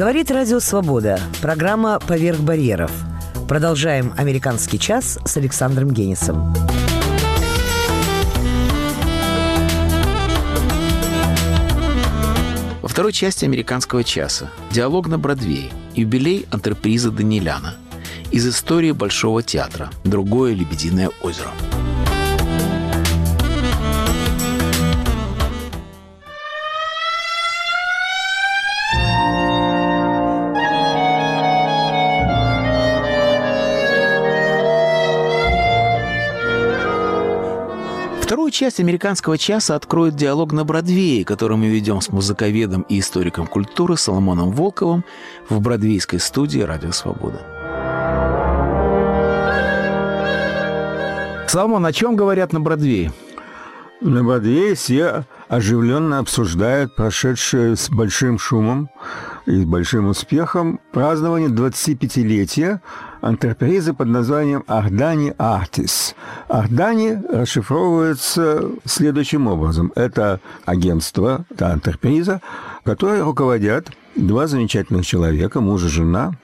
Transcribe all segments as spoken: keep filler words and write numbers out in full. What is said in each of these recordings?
Говорит Радио Свобода. Программа «Поверх барьеров». Продолжаем «Американский час» с Александром Генисом. Во второй части «Американского часа» диалог на Бродвее, юбилей антрепризы Даниляна, из истории Большого театра «Другое лебединое озеро». Вторую часть «Американского часа» откроет диалог на Бродвее, который мы ведем с музыковедом и историком культуры Соломоном Волковым в бродвейской студии «Радио Свобода». Соломон, о чем говорят на Бродвее? На Бродвее все оживленно обсуждают прошедшее с большим шумом и с большим успехом празднование двадцатипятилетия антрепризы под названием «Ардани Артис». «Ардани» расшифровывается следующим образом. Это агентство, это антреприза, которой руководят два замечательных человека, муж и жена,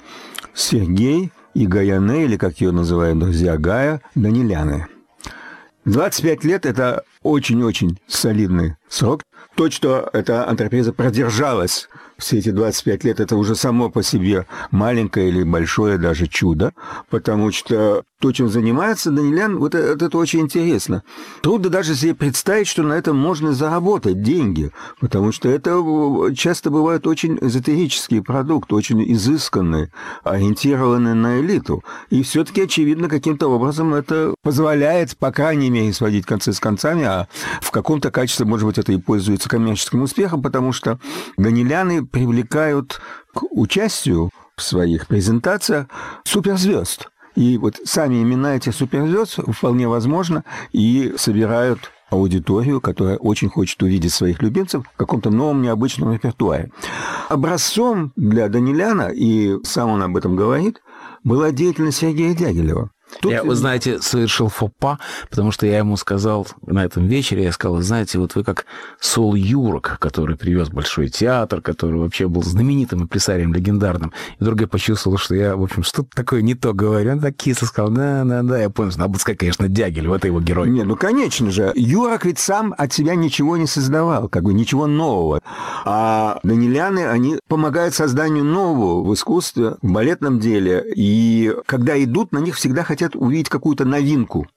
Сергей и Гаяне, или, как ее называют друзья Гая, Даниляны. двадцать пять лет – это очень-очень солидный срок. То, что эта антреприза продержалась все эти двадцать пять лет, это уже само по себе маленькое или большое даже чудо, потому что то, чем занимается Данилян, вот это, это очень интересно. Трудно даже себе представить, что на этом можно заработать деньги, потому что это часто бывает очень эзотерический продукт, очень изысканный, ориентированный на элиту. И все-таки, очевидно, каким-то образом это позволяет, по крайней мере, сводить концы с концами, а в каком-то качестве, может быть, это и пользуется коммерческим успехом, потому что Даниляны привлекают к участию в своих презентациях суперзвезд. И вот сами имена этих суперзвезд вполне возможно и собирают аудиторию, которая очень хочет увидеть своих любимцев в каком-то новом необычном репертуаре. Образцом для Даниляна, и сам он об этом говорит, была деятельность Сергея Дягилева. Тут... Я, вы знаете, совершил фопа, потому что я ему сказал на этом вечере, я сказал, знаете, вот вы как Сол Юрок, который привез Большой театр, который вообще был знаменитым импресарием легендарным. И вдруг я почувствовал, что я, в общем, что-то такое не то говорю. Он так кисло сказал, да-да-да, я понял, надо сказать, конечно, Дягилев, это его герой. Не, ну, конечно же, Юрок ведь сам от себя ничего не создавал, как бы ничего нового. А Даниляны, они помогают созданию нового в искусстве, в балетном деле. И когда идут, на них всегда хотят хотят увидеть какую-то новинку.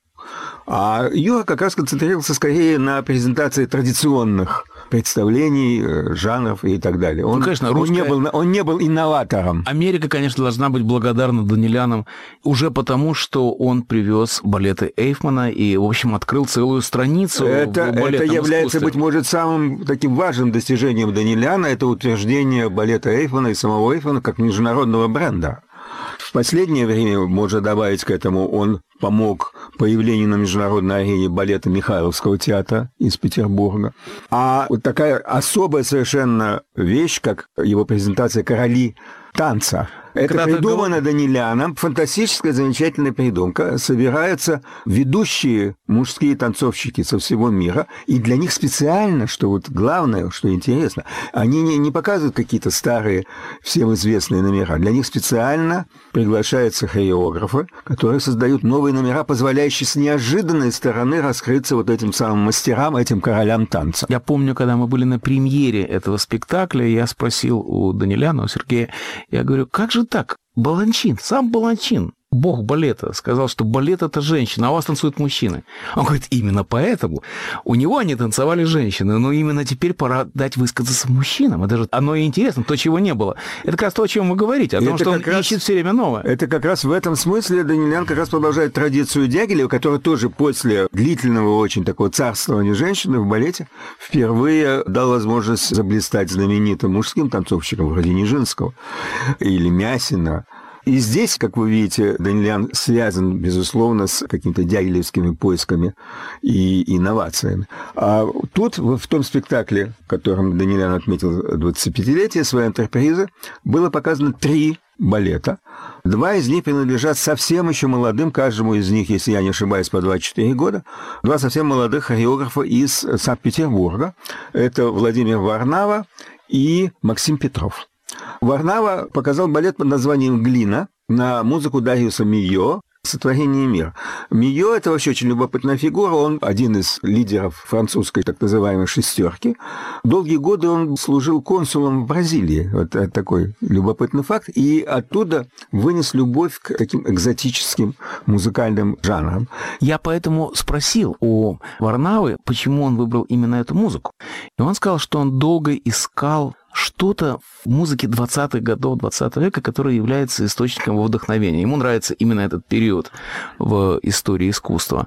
А Юра как раз концентрировался скорее на презентации традиционных представлений, жанров и так далее. Он, ну, конечно, русская... он, не был, он не был инноватором. Америка, конечно, должна быть благодарна Данилянам уже потому, что он привез балеты Эйфмана и, в общем, открыл целую страницу это, в балетном это является, искусстве. Быть может, самым таким важным достижением Даниляна, это утверждение балета Эйфмана и самого Эйфмана как международного бренда. В последнее время, можно добавить к этому, он помог появлению на международной арене балета Михайловского театра из Петербурга. А вот такая особая совершенно вещь, как его презентация «Короли танца». Это Когда придумано ты... Даниляном, фантастическая, замечательная придумка. Собираются ведущие мужские танцовщики со всего мира, и для них специально, что вот главное, что интересно, они не, не показывают какие-то старые, всем известные номера. Для них специально приглашаются хореографы, которые создают новые номера, позволяющие с неожиданной стороны раскрыться вот этим самым мастерам, этим королям танца. Я помню, когда мы были на премьере этого спектакля, я спросил у Даниляна, у Сергея, я говорю, как же так? Баланчин, сам Баланчин, бог балета, сказал, что балет – это женщина, а у вас танцуют мужчины. Он говорит, именно поэтому у него они танцевали женщины, но именно теперь пора дать высказаться мужчинам. Это же оно и интересно, то, чего не было. Это как раз то, о чем вы говорите, о том, что он раз, ищет все время новое. Это как раз в этом смысле Данилян как раз продолжает традицию Дягилева, который тоже после длительного очень такого царствования женщины в балете впервые дал возможность заблистать знаменитым мужским танцовщикам, вроде Нижинского или Мясина. И здесь, как вы видите, Данилян связан, безусловно, с какими-то дягилевскими поисками и инновациями. А тут, в том спектакле, в котором Данилян отметил двадцатипятилетие своей антрепризы, было показано три балета. Два из них принадлежат совсем еще молодым, каждому из них, если я не ошибаюсь, по двадцать четыре года, два совсем молодых хореографа из Санкт-Петербурга. Это Владимир Варнава и Максим Петров. Варнава показал балет под названием «Глина» на музыку Дариуса Мийо «Сотворение мира». Мийо – это вообще очень любопытная фигура. Он один из лидеров французской так называемой «шестерки». Долгие годы он служил консулом в Бразилии. Вот это такой любопытный факт. И оттуда вынес любовь к таким экзотическим музыкальным жанрам. Я поэтому спросил у Варнавы, почему он выбрал именно эту музыку. И он сказал, что он долго искал что-то в музыке двадцатых годов двадцатого века, которое является источником его вдохновения. Ему нравится именно этот период в истории искусства.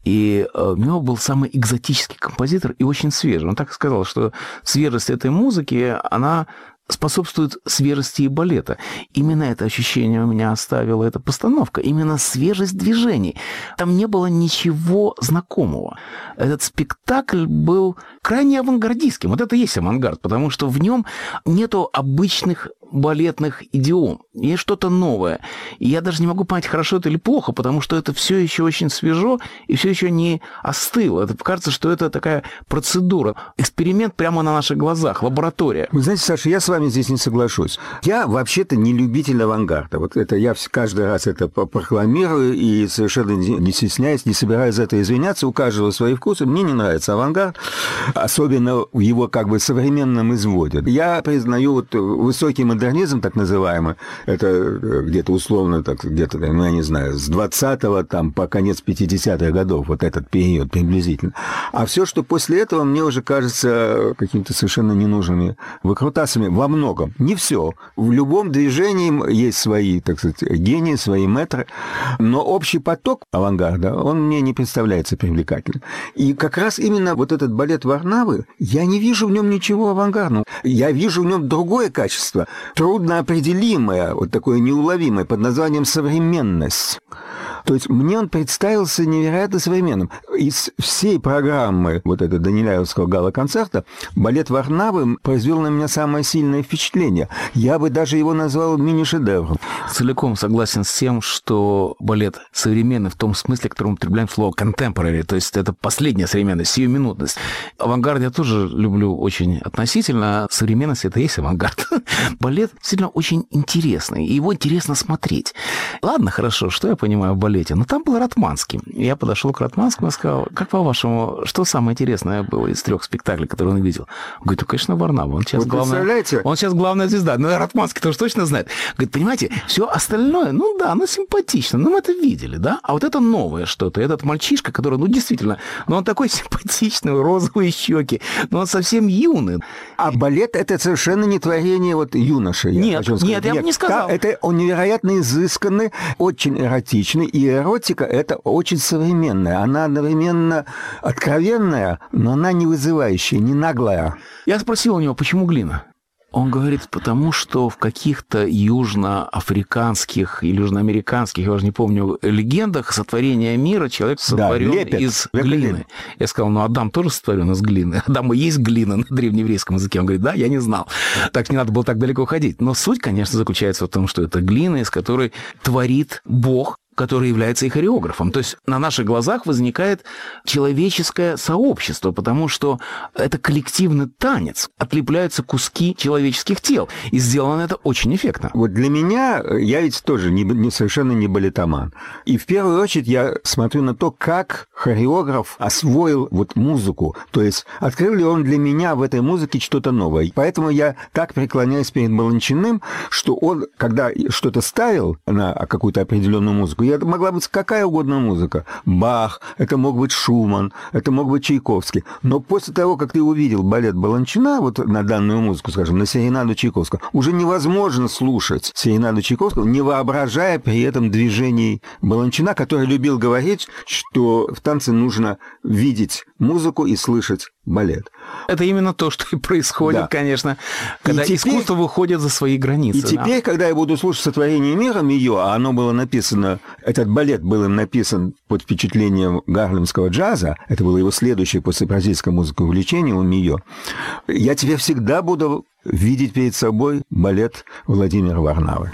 И у него был самый экзотический композитор и очень свежий. Он так и сказал, что свежесть этой музыки, она способствует свежести и балета. Именно это ощущение у меня оставила эта постановка. Именно свежесть движений. Там не было ничего знакомого. Этот спектакль был крайне авангардистским. Вот это и есть авангард, потому что в нем нету обычных балетных идиом. Есть что-то новое. И я даже не могу понять, хорошо это или плохо, потому что это все еще очень свежо и все еще не остыло. Это кажется, что это такая процедура, эксперимент прямо на наших глазах, лаборатория. Вы знаете, Саша, я с вами здесь не соглашусь. Я вообще-то не любитель авангарда. Вот это я каждый раз это прокламирую и совершенно не стесняюсь, не собираюсь за это извиняться. У каждого свои вкусы. Мне не нравится авангард, особенно в его как бы современном изводе. Я признаю вот высокий модернизм, так называемый, это где-то условно, так, где-то, ну, я не знаю, с двадцатого там, по конец пятидесятых годов, вот этот период приблизительно. А все, что после этого, мне уже кажется какими-то совершенно ненужными выкрутасами во многом. Не все. В любом движении есть свои, так сказать, гении, свои мэтры, но общий поток авангарда, он мне не представляется привлекательным. И как раз именно вот этот балет Варнавы, я не вижу в нем ничего авангардного. Я вижу в нем другое качество, трудноопределимое, вот такое неуловимое, под названием «современность». То есть мне он представился невероятно современным. Из всей программы вот этого Даниляевского гала-концерта балет Варнавы произвел на меня самое сильное впечатление. Я бы даже его назвал мини-шедевром. Целиком согласен с тем, что балет современный в том смысле, в котором мы употребляем слово contemporary, то есть это последняя современность, сиюминутность. Авангард я тоже люблю очень относительно, современность — это и есть авангард. Балет действительно очень интересный, и его интересно смотреть. Ладно, хорошо, что я понимаю в балете? Но там был Ратманский. Я подошел к Ратманскому и сказал: как по-вашему, что самое интересное было из трех спектаклей, которые он видел? Он говорит: ну, конечно, Варнава. Он сейчас, Вы главная, он сейчас главная звезда. Но Ратманский тоже точно знает. Говорит: понимаете, все остальное, ну да, оно симпатично, ну мы это видели, да? А вот это новое что-то. Этот мальчишка, который, ну действительно, ну он такой симпатичный, розовые щеки, но он совсем юный. А балет — это совершенно не творение вот юноши. Нет, нет, я бы не сказал. Это он невероятно изысканный, очень эротичный, и эротика — это очень современная. Она одновременно откровенная, но она не вызывающая, не наглая. Я спросил у него, почему глина? Он говорит, потому что в каких-то южноафриканских или южноамериканских, я уже не помню, легендах сотворения мира человек сотворен да, лепят, из глины. глины. Я сказал: ну, Адам тоже сотворен из глины. Адам и есть глина на древнееврейском языке. Он говорит: да, я не знал. Так не надо было так далеко ходить. Но суть, конечно, заключается в том, что это глина, из которой творит Бог, который является и хореографом. То есть на наших глазах возникает человеческое сообщество, потому что это коллективный танец. Отлепляются куски человеческих тел. И сделано это очень эффектно. Вот для меня, я ведь тоже не, не, совершенно не балетоман. И в первую очередь я смотрю на то, как хореограф освоил вот музыку. То есть открыл ли он для меня в этой музыке что-то новое. Поэтому я так преклоняюсь перед Баланчиным, что он, когда что-то ставил на какую-то определенную музыку, это могла быть какая угодно музыка. Бах, это мог быть Шуман, это мог быть Чайковский. Но после того, как ты увидел балет Баланчина, вот на данную музыку, скажем, на серенаду Чайковского, уже невозможно слушать серенаду Чайковского, не воображая при этом движений Баланчина, который любил говорить, что в танце нужно видеть музыку и слышать балет. Это именно то, что и происходит, да. Конечно, когда и искусство теперь, выходит за свои границы. И да. Теперь, когда я буду слушать «Сотворение мира» Мийо, а оно было написано, этот балет был им написан под впечатлением гарлемского джаза, это было его следующее после бразильской музыки увлечение у Мийо, я теперь всегда буду видеть перед собой балет Владимира Варнавы.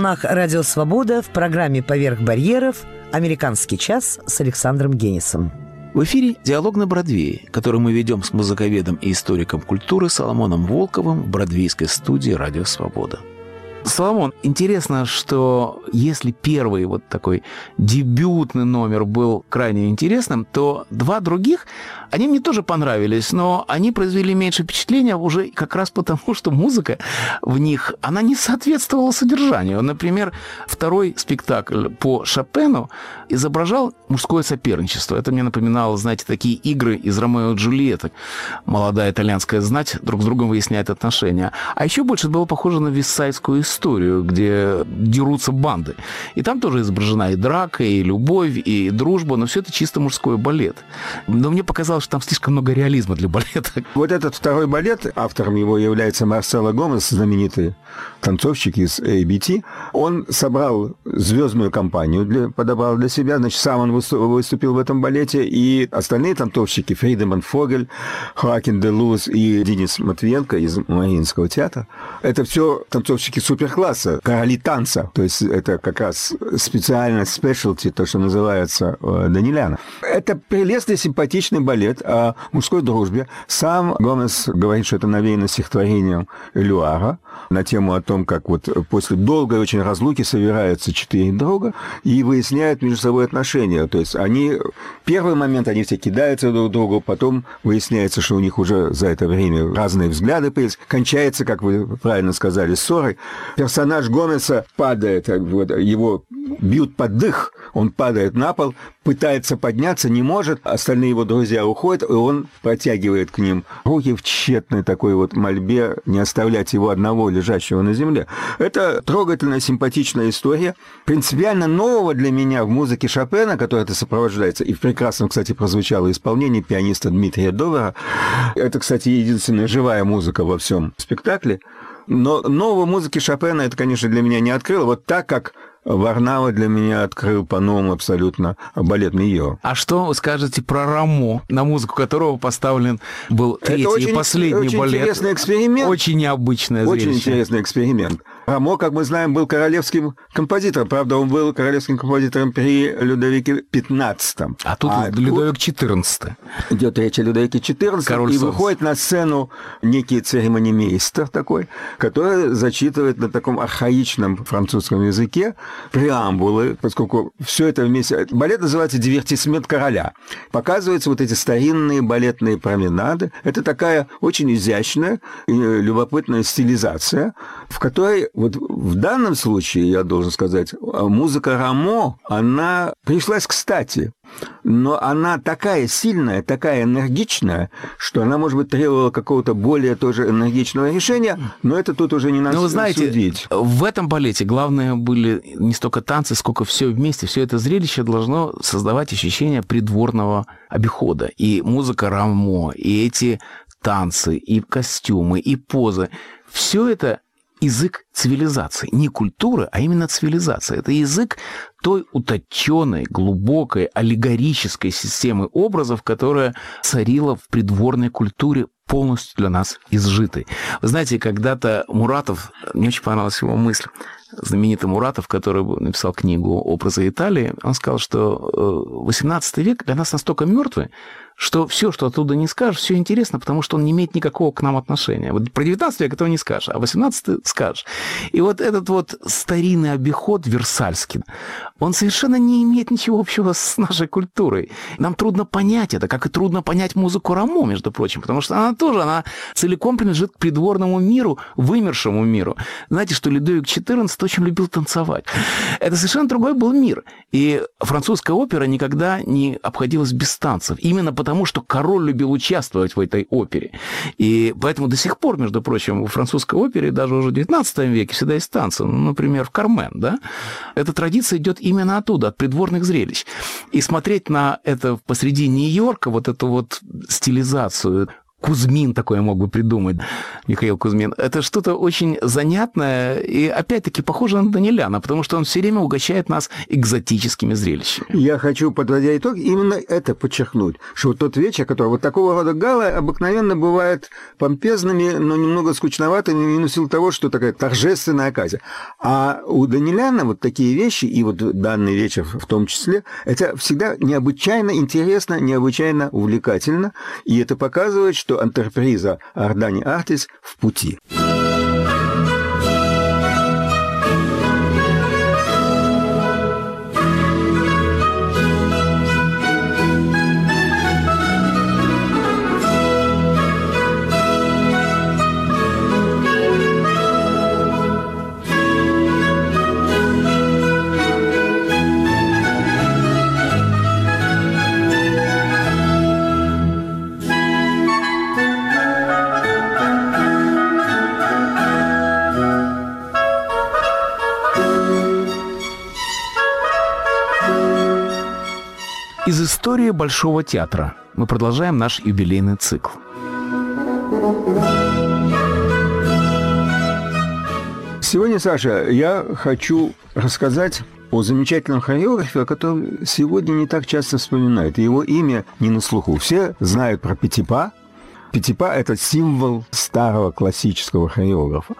волнах Радио Свобода в программе «Поверх барьеров» «Американский час» с Александром Генисом. В эфире «Диалог на Бродвее», который мы ведем с музыковедом и историком культуры Соломоном Волковым в бродвейской студии «Радио Свобода». Соломон, интересно, что если первый вот такой дебютный номер был крайне интересным, то два других, они мне тоже понравились, но они произвели меньше впечатления уже как раз потому, что музыка в них, она не соответствовала содержанию. Например, второй спектакль по Шопену изображал мужское соперничество. Это мне напоминало, знаете, такие игры из «Ромео и Джульетты». Молодая итальянская знать друг с другом выясняет отношения. А еще больше это было похоже на вестсайдскую историю, где дерутся банды. И там тоже изображена и драка, и любовь, и дружба, но все это чисто мужской балет. Но мне показалось, что там слишком много реализма для балета. Вот этот второй балет, автором его является Марсело Гомес, знаменитый танцовщик из эй би ти. Он собрал звездную компанию, для, подобрал для себя. Значит, сам он выступил в этом балете, и остальные танцовщики, Фридеман Фогель, Хоакин де Луз и Денис Матвиенко из Мариинского театра, это все танцовщики суперкласса, короли танца. То есть это как раз специально спешлти, то, что называется Даниляна. Это прелестный, симпатичный балет о мужской дружбе. Сам Гомес говорит, что это навеяно стихотворением Элюара на тему о том, как вот после долгой очень разлуки собираются четыре друга и выясняют между собой отношения. То есть они... Первый момент они все кидаются друг к другу, потом выясняется, что у них уже за это время разные взгляды появились. Кончается, как вы правильно сказали, ссорой. Персонаж Гомеса падает, его бьют под дых, он падает на пол, пытается подняться, не может, остальные его друзья уходят, и он протягивает к ним руки в тщетной такой вот мольбе не оставлять его одного, лежащего на земле. Это трогательная, симпатичная история, принципиально нового для меня в музыке Шопена, которая это сопровождается, и в прекрасном, кстати, прозвучало исполнение пианиста Дмитрия Довера. Это, кстати, единственная живая музыка во всем спектакле. Но новой музыки Шопена это, конечно, для меня не открыло. Вот так, как Варнава для меня открыл по-новому абсолютно балет Мийо. А что вы скажете про Рамо, на музыку которого поставлен был третий очень, и последний очень балет? Очень интересный эксперимент. Очень необычное очень зрелище. Очень интересный эксперимент. Рамо, как мы знаем, был королевским композитором. Правда, он был королевским композитором при Людовике пятнадцатом. А тут а Людовик четырнадцатый. Идет речь о Людовике четырнадцатом. Король и Солнца. Выходит на сцену некий церемонимейстер такой, который зачитывает на таком архаичном французском языке преамбулы, поскольку все это вместе... Балет называется «Дивертисмент короля». Показываются вот эти старинные балетные променады. Это такая очень изящная и любопытная стилизация, в которой вот в данном случае, я должен сказать, музыка Рамо, она пришлась кстати. Но она такая сильная, такая энергичная, что она, может быть, требовала какого-то более тоже энергичного решения, но это тут уже не надо судить. Ну, вы знаете, в этом балете главное были не столько танцы, сколько все вместе. Все это зрелище должно создавать ощущение придворного обихода. И музыка Рамо, и эти танцы, и костюмы, и позы. Все это язык цивилизации. Не культуры, а именно цивилизации. Это язык той утонченной, глубокой, аллегорической системы образов, которая царила в придворной культуре, полностью для нас изжитой. Вы знаете, когда-то Муратов, мне очень понравилась его мысль, знаменитый Муратов, который написал книгу «Образы Италии», он сказал, что восемнадцатый век для нас настолько мертвый, что все, что оттуда не скажешь, все интересно, потому что он не имеет никакого к нам отношения. Вот про девятнадцатый век этого не скажешь, а восемнадцатый скажешь. И вот этот вот старинный обиход Версальский, он совершенно не имеет ничего общего с нашей культурой. Нам трудно понять это, как и трудно понять музыку Рамо, между прочим, потому что она тоже, она целиком принадлежит к придворному миру, вымершему миру. Знаете, что Людовик четырнадцатый очень любил танцевать. Это совершенно другой был мир. И французская опера никогда не обходилась без танцев. Именно потому, что король любил участвовать в этой опере. И поэтому до сих пор, между прочим, в французской опере, даже уже в девятнадцатом веке, всегда есть танцы. Ну, например, в «Кармен», да? Эта традиция идет именно оттуда, от придворных зрелищ. И смотреть на это посреди Нью-Йорка, вот эту вот стилизацию Кузьмин такое мог бы придумать, Михаил Кузьмин. Это что-то очень занятное и, опять-таки, похоже на Даниляна, потому что он все время угощает нас экзотическими зрелищами. Я хочу, подводя итог, именно это подчеркнуть, что вот тот вечер, который вот такого рода гала обыкновенно бывает помпезными, но немного скучноватыми, именно в силу того, что такая торжественная оказия. А у Даниляна вот такие вещи, и вот данный вечер в том числе, это всегда необычайно интересно, необычайно увлекательно, и это показывает, что антреприза Ардани Артис в пути. Из истории Большого театра мы продолжаем наш юбилейный цикл. Сегодня, Саша, я хочу рассказать о замечательном хореографе, о котором сегодня не так часто вспоминают. Его имя не на слуху. Все знают про Петипа. Петипа – это символ старого классического хореографа.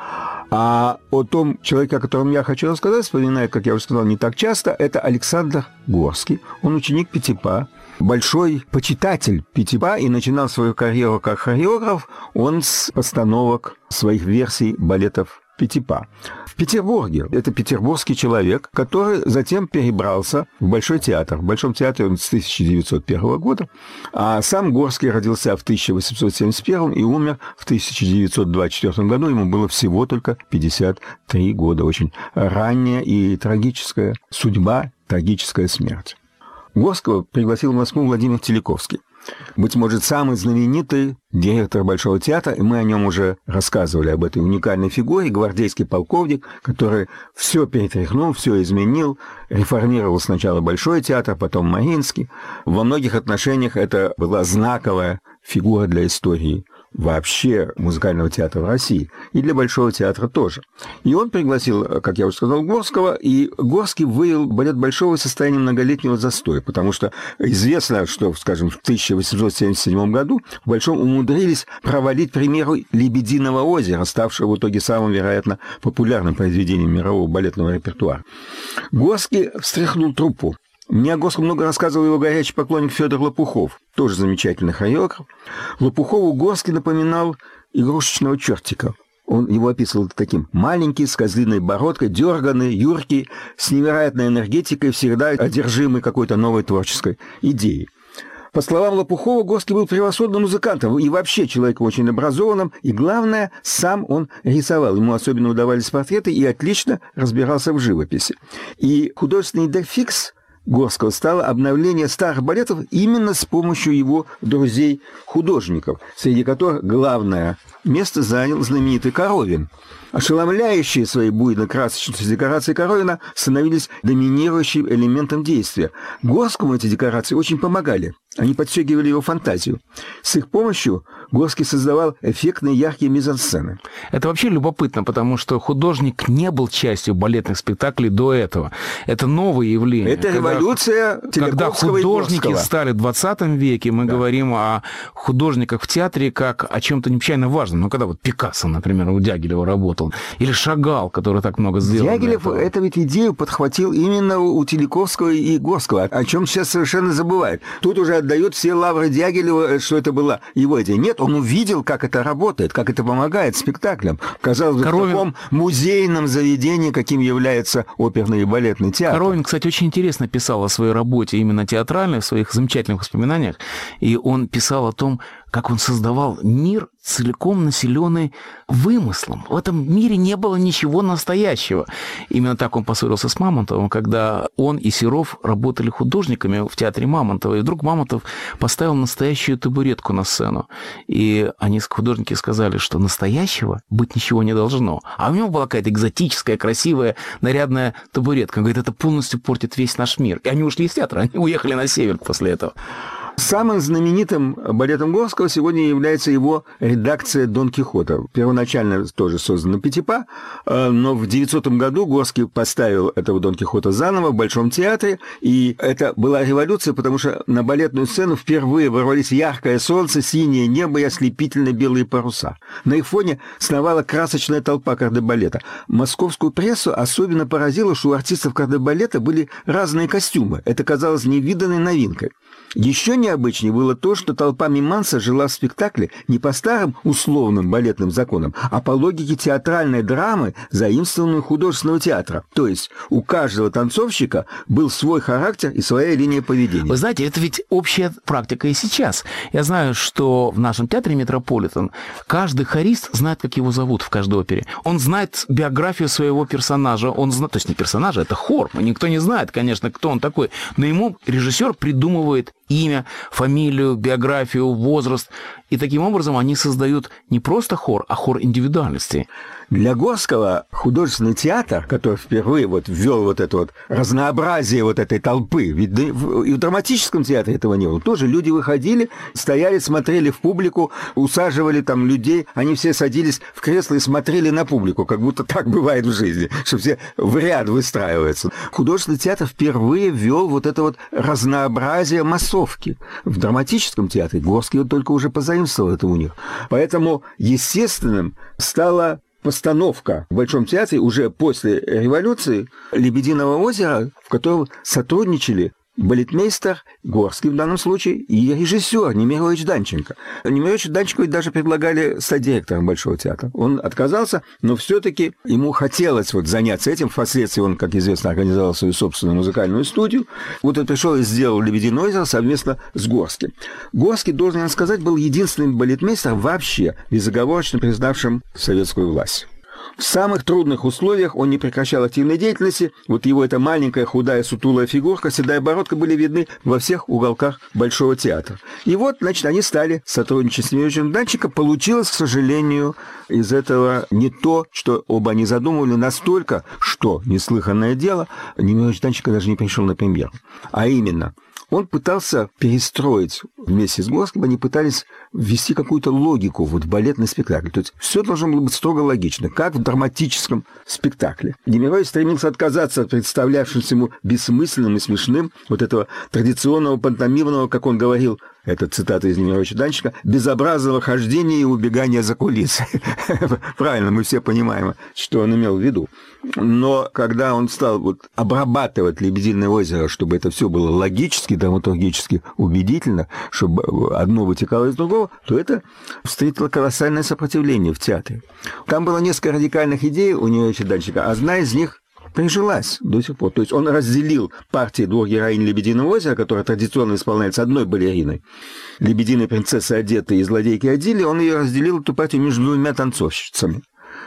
А о том человеке, о котором я хочу рассказать, вспоминают, как я уже сказал, не так часто, это Александр Горский. Он ученик Петипа, большой почитатель Петипа, и начинал свою карьеру как хореограф он с постановок своих версий балетов Петипа. В Петербурге. Это петербургский человек, который затем перебрался в Большой театр. В Большом театре он с тысяча девятьсот первого года. А сам Горский родился в тысяча восемьсот семьдесят первом и умер в тысяча девятьсот двадцать четвёртом году. Ему было всего только пятьдесят три года. Очень ранняя и трагическая судьба, трагическая смерть. Горского пригласил в Москву Владимир Теляковский. Быть может, самый знаменитый директор Большого театра, и мы о нем уже рассказывали, об этой уникальной фигуре, гвардейский полковник, который все перетряхнул, все изменил, реформировал сначала Большой театр, потом Мариинский. Во многих отношениях это была знаковая фигура для истории вообще музыкального театра в России, и для Большого театра тоже. И он пригласил, как я уже сказал, Горского, и Горский вывел балет Большого из состояния многолетнего застоя, потому что известно, что, скажем, в тысяча восемьсот семьдесят седьмом году в Большом умудрились провалить, к примеру, «Лебединого озера», ставшего в итоге самым, вероятно, популярным произведением мирового балетного репертуара. Горский встряхнул труппу. Мне о Горском много рассказывал его горячий поклонник Федор Лопухов, тоже замечательный хореограф. Лопухову Горский напоминал игрушечного чертика. Он его описывал таким: маленький, с козлиной бородкой, дерганый, юркий, с невероятной энергетикой, всегда одержимый какой-то новой творческой идеей. По словам Лопухова, Горский был превосходным музыкантом и вообще человеком очень образованным, и, главное, сам он рисовал. Ему особенно удавались портреты и отлично разбирался в живописи. И художественный дефикс Горского стало обновление старых балетов именно с помощью его друзей-художников, среди которых главное место занял знаменитый Коровин. Ошеломляющие своей буйной красочностью декорации Коровина становились доминирующим элементом действия. Горскому эти декорации очень помогали. Они подстегивали его фантазию. С их помощью Горский создавал эффектные яркие мизансцены. Это вообще любопытно, потому что художник не был частью балетных спектаклей до этого. Это новое явление. Это когда, революция Теляковского когда художники и Горского. стали в двадцатом веке, мы да. говорим о художниках в театре как о чем-то необычайно важном. Ну, когда вот Пикассо, например, у Дягилева работал, или Шагал, который так много сделал. Дягилев это ведь идею подхватил именно у Теляковского и Горского, о чем сейчас совершенно забывает. Тут уже отдает все лавры Дягилева, что это была его идея. Нет, он увидел, как это работает, как это помогает спектаклям. Казалось бы, Коровин... в таком музейном заведении, каким является оперный и балетный театр. Коровин, кстати, очень интересно писал о своей работе именно театральной, в своих замечательных воспоминаниях. И он писал о том, как он создавал мир, целиком населенный вымыслом. В этом мире не было ничего настоящего. Именно так он поссорился с Мамонтовым, когда он и Серов работали художниками в театре Мамонтова. И вдруг Мамонтов поставил настоящую табуретку на сцену. И они, художники, сказали, что настоящего быть ничего не должно. А у него была какая-то экзотическая, красивая, нарядная табуретка. Он говорит, это полностью портит весь наш мир. И они ушли из театра, они уехали на север после этого. Самым знаменитым балетом Горского сегодня является его редакция «Дон Кихота». Первоначально тоже создана Петипа, но в девятисотом году Горский поставил этого Дон Кихота заново в Большом театре, и это была революция, потому что на балетную сцену впервые ворвались яркое солнце, синее небо и ослепительно белые паруса. На их фоне сновала красочная толпа кардебалета. Московскую прессу особенно поразило, что у артистов кардебалета были разные костюмы. Это казалось невиданной новинкой. Еще необычнее было то, что толпа миманса жила в спектакле не по старым условным балетным законам, а по логике театральной драмы, заимствованной у художественного театра. То есть у каждого танцовщика был свой характер и своя линия поведения. Вы знаете, это ведь общая практика и сейчас. Я знаю, что в нашем театре «Метрополитен» каждый хорист знает, как его зовут в каждой опере. Он знает биографию своего персонажа. Он знает, то есть не персонажа, это хор. Никто не знает, конечно, кто он такой. Но ему режиссер придумывает имя, фамилию, биографию, возраст. И таким образом они создают не просто хор, а хор индивидуальности. Для Горского художественный театр, который впервые вот ввел вот это вот разнообразие вот этой толпы, ведь и в драматическом театре этого не было, тоже люди выходили, стояли, смотрели в публику, усаживали там людей, они все садились в кресло и смотрели на публику, как будто так бывает в жизни, что все в ряд выстраиваются. Художественный театр впервые ввел вот это вот разнообразие массовки. В драматическом театре Горский вот только уже позаимствовал это у них. Поэтому естественным стало постановка в Большом театре уже после революции «Лебединого озера», в котором сотрудничали балетмейстер Горский в данном случае и режиссер Немирович Данченко. Немирович Данченко даже предлагали стать директором Большого театра. Он отказался, но все-таки ему хотелось вот заняться этим. Впоследствии он, как известно, организовал свою собственную музыкальную студию. Вот он пришел и сделал «Лебединое озеро» совместно с Горским. Горский, должен я сказать, был единственным балетмейстером вообще безоговорочно признавшим советскую власть. В самых трудных условиях он не прекращал активной деятельности. Вот его эта маленькая, худая, сутулая фигурка, седая бородка были видны во всех уголках Большого театра. И вот, значит, они стали сотрудничать с Немировичем Данченко. Получилось, к сожалению, из этого не то, что оба они задумывали, настолько, что, неслыханное дело, Немирович Данченко даже не пришел на премьеру. А именно, он пытался перестроить вместе с Горским, они пытались ввести какую-то логику вот в балетный спектакль. То есть все должно было быть строго логично, как в драматическом спектакле. Немирович стремился отказаться от представлявшегося ему бессмысленным и смешным вот этого традиционного пантомимного, как он говорил, это цитата из Немировича Данченко, безобразного хождения и убегания за кулисы. Правильно, мы все понимаем, что он имел в виду. Но когда он стал вот обрабатывать «Лебединое озеро», чтобы это все было логически, драматургически убедительно, чтобы одно вытекало из другого, то это встретило колоссальное сопротивление в театре. Там было несколько радикальных идей у Немировича Данченко, одна из них прижилась до сих пор. То есть он разделил партии двух героинь «Лебединого озера», которая традиционно исполняется одной балериной, лебединой принцессы Одетты и злодейки Адили, он ее разделил, эту партию, между двумя танцовщицами.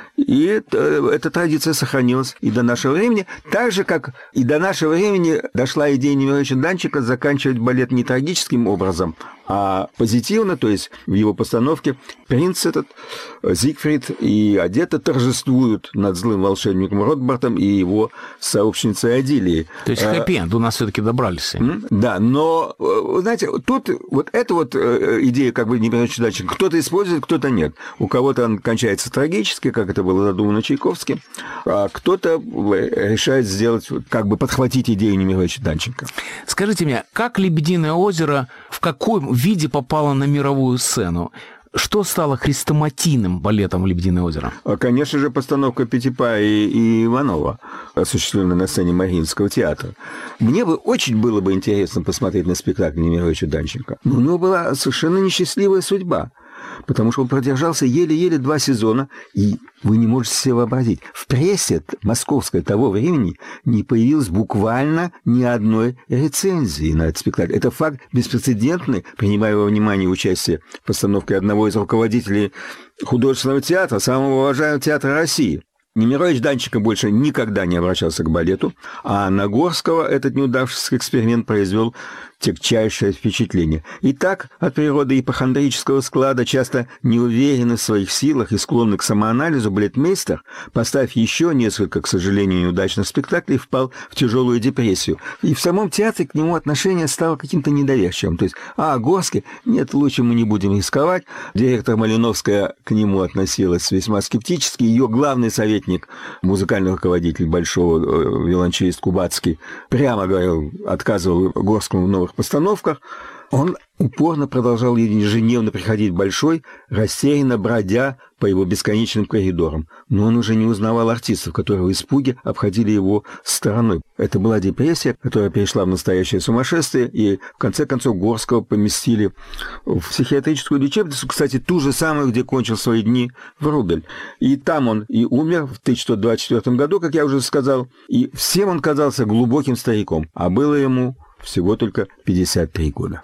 И эта традиция сохранилась и до нашего времени, так же, как и до нашего времени дошла идея Немировича Данченко заканчивать балет не трагическим образом, а позитивно, то есть в его постановке принц этот, Зигфрид и Одетта торжествуют над злым волшебником Ротбартом и его сообщницей Адилией. То есть хэппи-энд, у нас все-таки добрались. Да, но, знаете, тут вот эта вот идея как бы Немировича Данченко кто-то использует, кто-то нет. У кого-то он кончается трагически, как это было задумано Чайковским, а кто-то решает сделать, как бы подхватить идею Немировича Данченко. Скажите мне, как «Лебединое озеро» в каком виде попало на мировую сцену? Что стало хрестоматийным балетом «Лебединое озеро»? Конечно же, постановка Петипа и, и Иванова, осуществленная на сцене Мариинского театра. Мне бы очень было бы интересно посмотреть на спектакль Немировича Данченко. Но у него была совершенно несчастливая судьба, потому что он продержался еле-еле два сезона, и вы не можете себе вообразить, в прессе московской того времени не появилось буквально ни одной рецензии на этот спектакль. Это факт беспрецедентный, принимая во внимание участие в постановке одного из руководителей художественного театра, самого уважаемого театра России. Немирович Данченко больше никогда не обращался к балету, а на Горского этот неудавшийся эксперимент произвел тягчайшее впечатление. И так, от природы ипохондрического склада, часто неуверенный в своих силах и склонный к самоанализу, балетмейстер, поставив еще несколько, к сожалению, неудачных спектаклей, впал в тяжелую депрессию. И в самом театре к нему отношение стало каким-то недоверчивым. То есть, а, Горский, нет, лучше мы не будем рисковать. Директор Малиновская к нему относилась весьма скептически. Ее главный советник, музыкальный руководитель большого виолончелист Кубацкий, прямо говорил, отказывал Горскому в новых постановках. Он упорно продолжал ежедневно приходить в Большой, растерянно бродя по его бесконечным коридорам. Но он уже не узнавал артистов, которые в испуге обходили его стороной. Это была депрессия, которая перешла в настоящее сумасшествие, и в конце концов Горского поместили в психиатрическую лечебницу, кстати, ту же самую, где кончил свои дни Врубель. И там он и умер в тысяча девятьсот двадцать четвёртом году, как я уже сказал, и всем он казался глубоким стариком, а было ему всего только пятьдесят три года.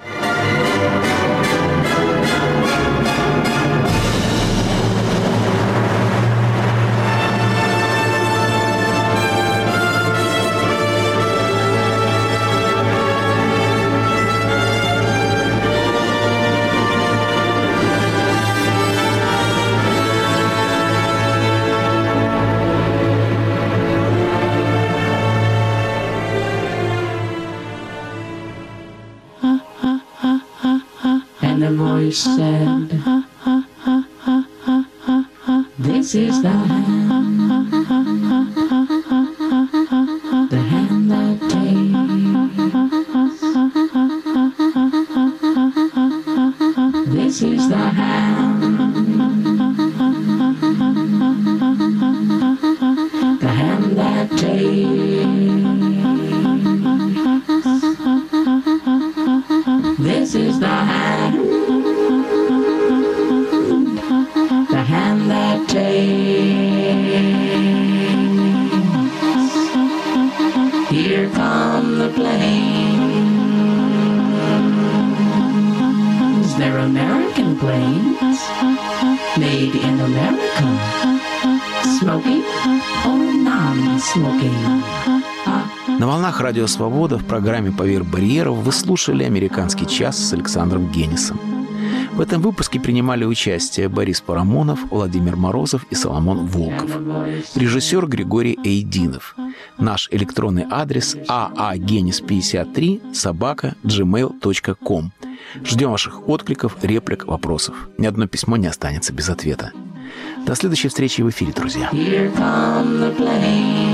Said, this is the hand, the hand that takes. This is the hand, the hand that takes. This is the hand. The hand that takes. Here come the planes. They're American planes, made in America. Smoking or non-smoking. На волнах Радио Свобода в программе «Поверх барьеров» вы слушали «Американский час» с Александром Генисом. В этом выпуске принимали участие Борис Парамонов, Владимир Морозов и Соломон Волков. Режиссер Григорий Эйдинов. Наш электронный адрес аагенис пятьдесят три собака джимейл точка ком. Ждем ваших откликов, реплик, вопросов. Ни одно письмо не останется без ответа. До следующей встречи в эфире, друзья.